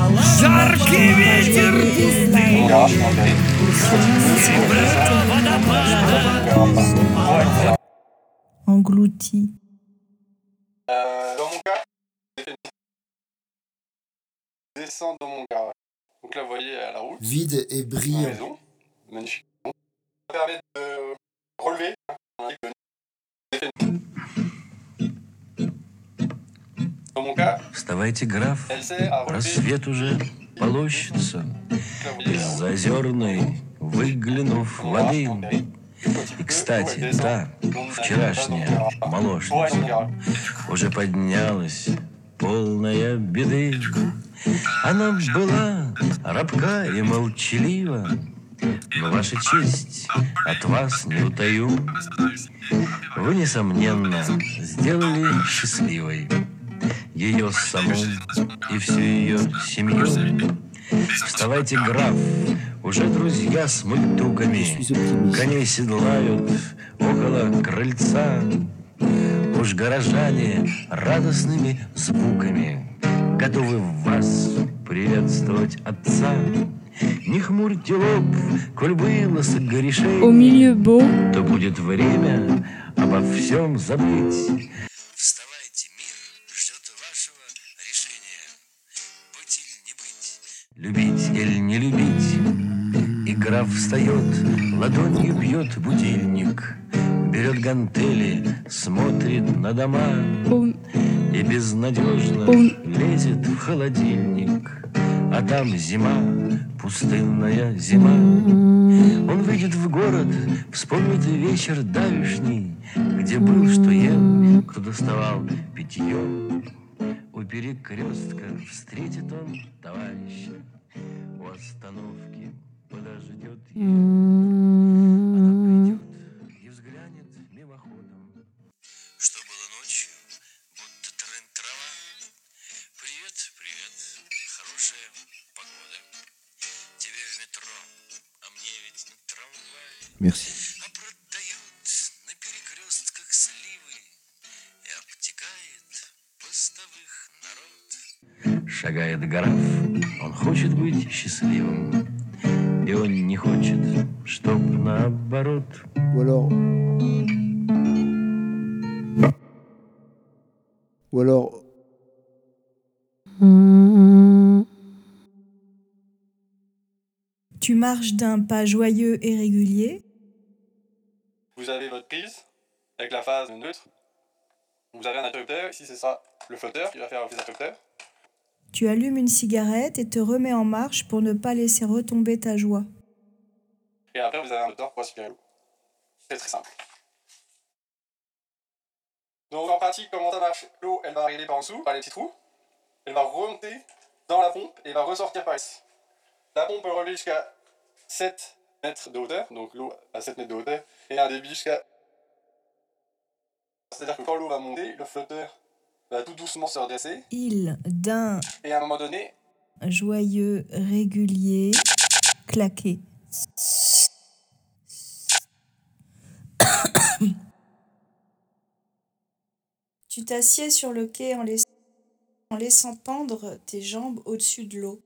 Жаркий ветер пустынь, Englouti. Dans mon cas, descendre dans mon garage. Donc là, vous voyez à la route. Vide et Une brillant. maison, magnifique. Ça permet de relever. Dans mon cas, Вставайте, граф, elle sert à relever. рассвет уже полощется. Là, vous voyez, Из озерной, выглянув воды. И, кстати, та, вчерашняя молочница, уже поднялась, полная беды. Она была рабка и молчалива, но, ваша честь, от вас не утаю. Вы, несомненно, сделали счастливой ее саму и всю ее семью. Вставайте, граф, уже друзья с мультуками коней седлают около крыльца. Уж горожане радостными звуками готовы вас приветствовать отца. Не хмурьте лоб, коль было согрешение, Au milieu beau, то будет время обо всем забыть. Вставайте, мир ждет вашего решения. Быть или не быть, любить или не любить. И граф встает, ладонью бьет будильник, берет гантели, смотрит на дома au, и безнадежно лезет в холодильник. А там зима, пустынная зима. Он выйдет в город, вспомнит вечер давишний, где был, что ел, кто доставал питье. У перекрестка встретит он товарища, у остановки подождет ее. Она придет и взглянет мимоходом. Что было ночью, будто трын-трава. Привет, привет, хорошая погода. Тебе в метро, а мне ведь на трамвае. Merci. А продают на перекрестках сливы и обтекает постовых народ. Шагает граф, он хочет быть счастливым, и он не хочет, чтоб наоборот. Ou alors, tu marches d'un pas joyeux et régulier. Vous avez votre prise avec la phase neutre. Vous avez un interrupteur. Ici, c'est ça, le flotteur qui va faire l'office d'interrupteur. Tu allumes une cigarette et te remets en marche pour ne pas laisser retomber ta joie. Et après, vous avez un moteur pour aspirer l'eau. C'est très simple. Donc, en pratique, comment ça marche? L'eau, elle va arriver par en dessous, par les petits trous. Elle va remonter dans la pompe et va ressortir par ici. La pompe peut relever jusqu'à 7 mètres de hauteur. Donc, l'eau à 7 mètres de hauteur. Et un débit jusqu'à... C'est-à-dire que quand l'eau va monter, le flotteur va tout doucement se redresser. Il d'un Et à un moment donné, joyeux régulier claqué. Tu t'assieds sur le quai en laissant pendre tes jambes au-dessus de l'eau.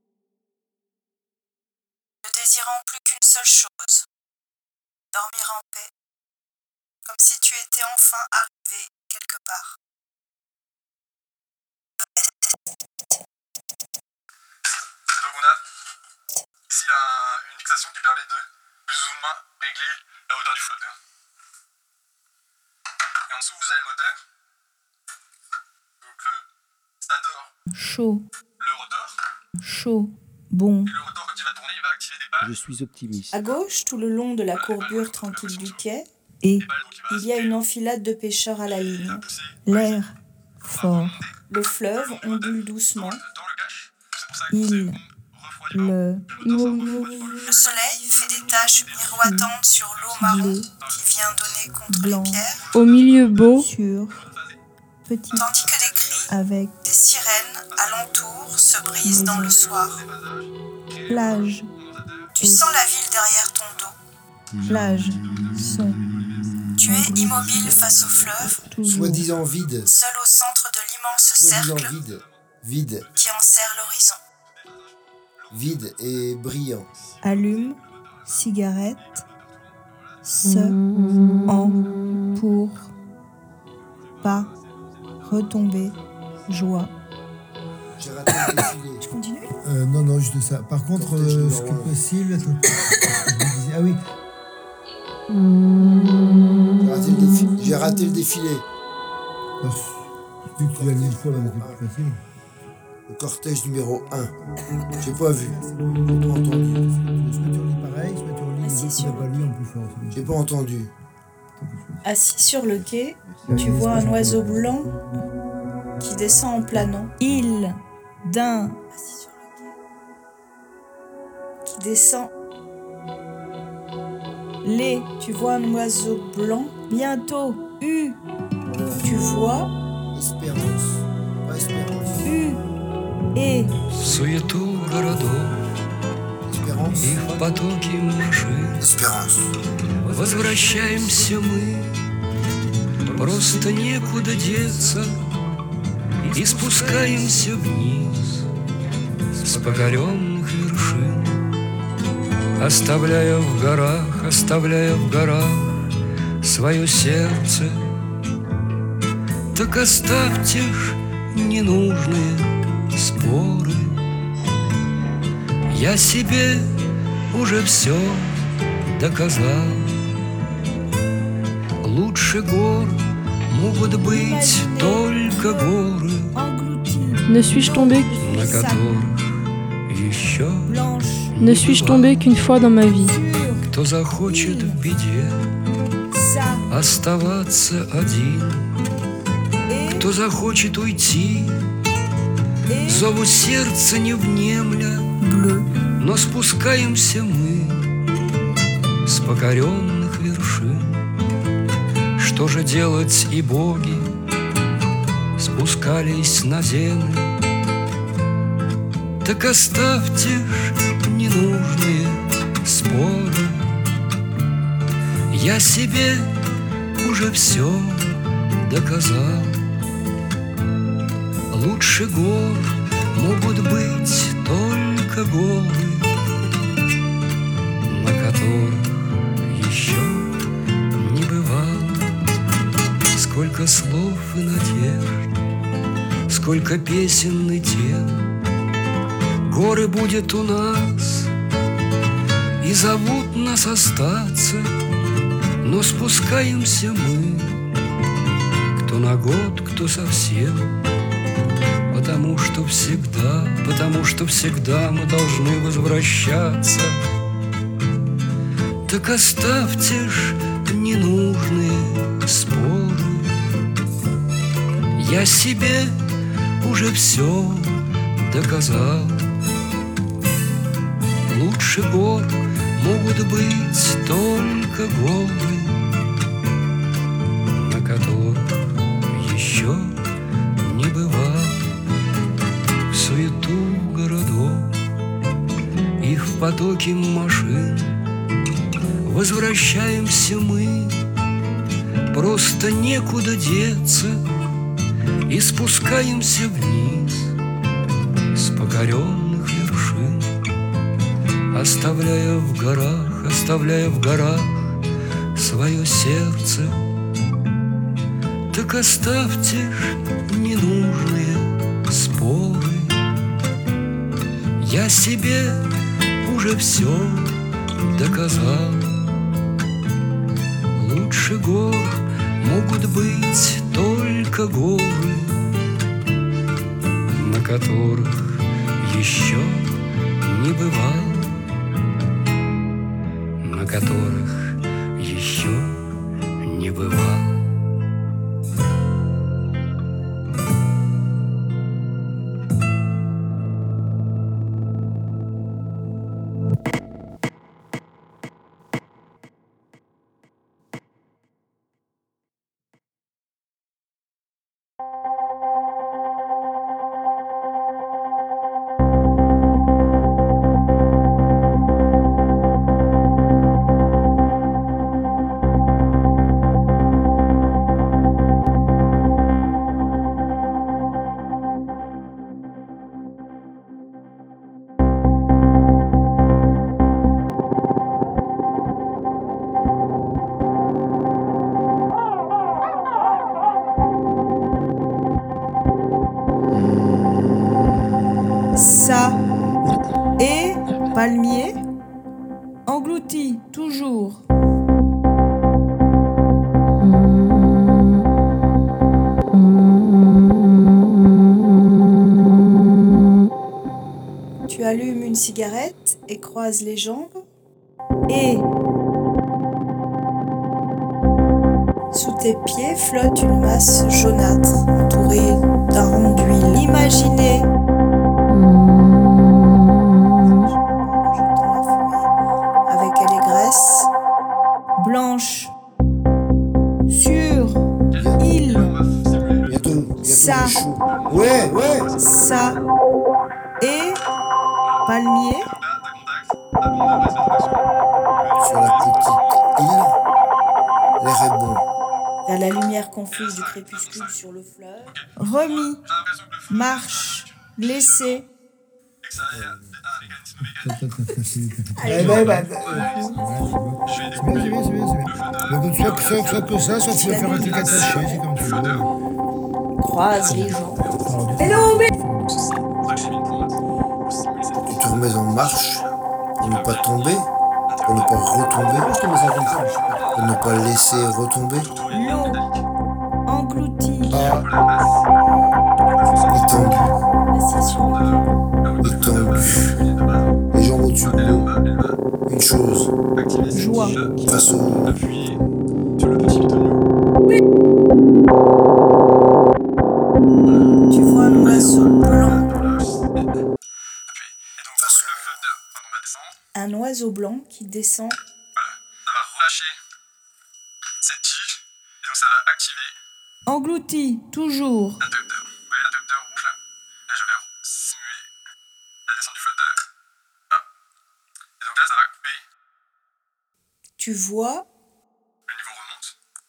Ne désirant plus qu'une seule chose, dormir en paix, comme si tu étais enfin arrivé quelque part. donc on a ici une fixation qui permet de plus ou moins régler la hauteur du flotteur. Et en dessous, vous avez le moteur. Donc le stator, Chaud, le rotor. chaud, bon. Et le rotor, quand il va tourner, il va activer des pales. je suis optimiste. À gauche, tout le long de la courbure tranquille du quai, et Des pales, donc il va il y a une enfilade de pêcheurs à la ligne. pousser L'air fort. Le fleuve ondule doucement. dans le cache. C'est pour ça que Il, refroidit. le, Le soleil fait des taches miroitantes sur l'eau marron bleu, qui vient donner contre blanc, les pierres, au milieu beau, sur, petit, tandis que des cris, avec des sirènes alentour se brisent dans le soir. plage, Tu sens la ville derrière ton dos. plage, son, Tu es immobile face au fleuve, toujours, Soi-disant vide. seul au centre de l'immense Soi-disant cercle vide. Vide. qui enserre l'horizon. vide et brillant. Allume, cigarette, se, en, pour, pas, retomber, joie. J'ai raté le défilé. Je continue? Non, juste ça. Par contre, Cortège numéro ce qui est un. possible... Attends. Ah oui. J'ai raté le défilé. Alors, vu que tu l'as lu une fois, donc c'est plus facile. Le cortège numéro 1. J'ai pas vu. J'ai pas entendu. Soit tu relis pareil, soit tu relis les Assis autres qui sur n'ont pas lu en plus fort. J'ai pas entendu. Assis sur le quai, tu vois un oiseau blanc qui descend en planant. Il d'un qui descend. Les, tu vois un oiseau blanc. Bientôt, U, tu vois. Espérance. Pas espérance. U, et. В суету городов Espérance. и в потоке машин Espérance. возвращаемся мы. Просто некуда деться, и спускаемся вниз с покоренных вершин, оставляя в горах свое сердце. Так оставьте ж ненужные споры. Я себе уже все доказал. Лучше гор могут быть только горы, Ne suis-je tombé на которых еще Blanche, Ne suis-je tombé qu'une fois dans ma vie? sur, кто захочет в беде ça, оставаться один, et, кто захочет уйти, et. зову сердца не внемля, Bleu. но спускаемся мы с покоренных вершин. Что же делать, и боги спускались на землю? Так оставьте ж ненужные споры. Я себе уже все доказал. Лучше гор могут быть только горы, на которых еще не бывал. Сколько слов и надежд, сколько песен и тем. Горы будет у нас, и зовут нас остаться, но спускаемся мы, кто на год, кто совсем. Потому что всегда мы должны возвращаться. Так оставьте ж ненужные споры. Я себе уже все доказал. Лучше гор могут быть только горы, на которых еще не бывал. В суету городов и в потоке машин возвращаемся мы, просто некуда деться, и спускаемся вниз с покоренных вершин, оставляя в горах свое сердце. Так оставьте ж ненужные споры. Я себе уже все доказал. Лучше гор могут быть только горы, на которых еще не бывал, на которых еще не бывал. ça et palmier. Englouti, toujours. Tu allumes une cigarette et croises les jambes. Et sous tes pieds flotte une masse jaunâtre entourée d'un rond d'huile. Imaginez jetant la fumée avec les graisses blanches sur il Bientôt ça chaud. Ouais. ça et palmier. Sur la petite île, l'air est bon. Vers la lumière confuse du crépuscule sur le fleuve. Remis, marche, laissé. Eh ben, C'est bien. Mais donc, soit que ça, soit tu vas faire un truc attaché, c'est comme tu veux. Croise les jambes. Tu te remets en marche pour ne pas tomber, pour ne pas retomber, pour ne pas laisser retomber. L'eau engloutie. Étendu, Assis sur le quai. étendu. Les jambes au-dessus de l'eau. Une chose, Joie. face au Appuyez sur le petit pitonnier. Tu vois un oiseau blanc. Un oiseau blanc qui descend. Ça va relâcher cette tige et donc ça va activer Englouti, toujours. l'interrupteur. Vous voyez l'interrupteur rouge là? Là je vais simuler la descente du flotteur. Voilà. Et donc là ça va couper, Tu vois le niveau remonte.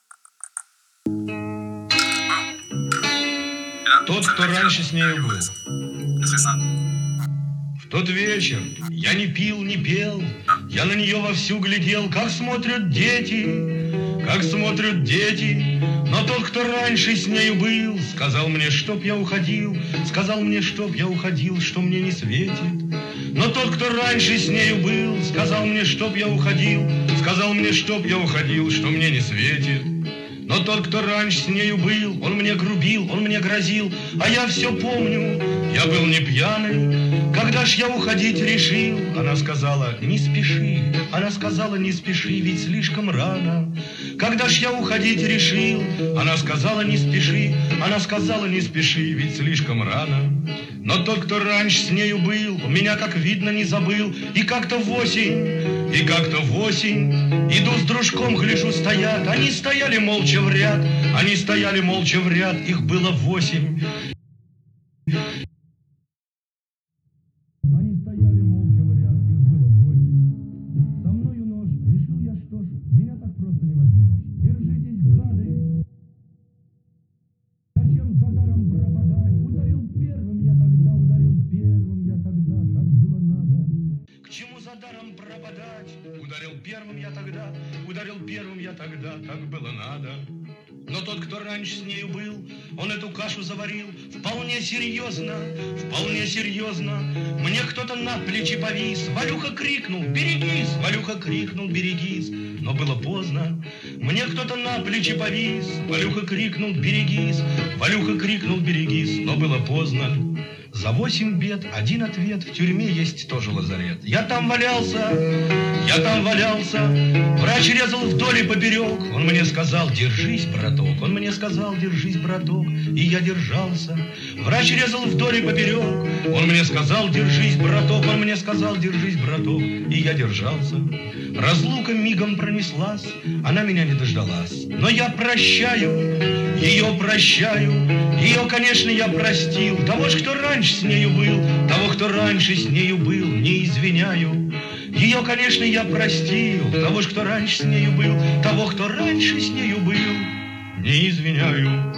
Et là, Тот, ça кто va раньше с нею был. C'est très simple. В тот вечер я не пил, не пел, я на нее вовсю глядел, как смотрят дети, как смотрят дети. Но тот, кто раньше с нею был, сказал мне, чтоб я уходил, сказал мне, чтоб я уходил, что мне не светит. Но тот, кто раньше с нею был, сказал мне, чтоб я уходил, сказал мне, чтоб я уходил, что мне не светит. Но тот, кто раньше с нею был, он мне грубил, он мне грозил, а я все помню, я был не пьяный. Когда ж я уходить решил, она сказала, не спеши, она сказала, не спеши, ведь слишком рано. Когда ж я уходить решил, она сказала, не спеши, она сказала, не спеши, ведь слишком рано. Но тот, кто раньше с нею был, меня, как видно, не забыл, и как-то в осень, иду с дружком, гляжу, стоят, они стояли молча в ряд, они стояли молча в ряд, их было 8. Они стояли молча в ряд, их было 8. Со мною нож, решил я, что ж, меня так просто не возьмешь. Держитесь, гады. Зачем за даром пропадать? Ударил первым я тогда, так было надо. К чему за даром пропадать? Ударил первым я тогда, так было надо. Но тот, кто раньше с нею был, он эту кашу заварил вполне серьезно. Мне кто-то на плечи повис, Валюха крикнул, берегись, но было поздно. Мне кто-то на плечи повис, Валюха крикнул, берегись, но было поздно. За 8 бед один ответ, в тюрьме есть тоже лазарет. Я там валялся, врач резал вдоль и поперек. Он мне сказал, держись, браток, и я держался. Врач резал вдоль и поперек. Он мне сказал, держись, браток, и я держался. Разлука мигом пронеслась, она меня не дождалась. Но я прощаю, ее, конечно, я простил. Того ж, кто раньше с нею был, не извиняю. Ее, конечно, я простил. Того ж, кто раньше с нею был, не извиняю.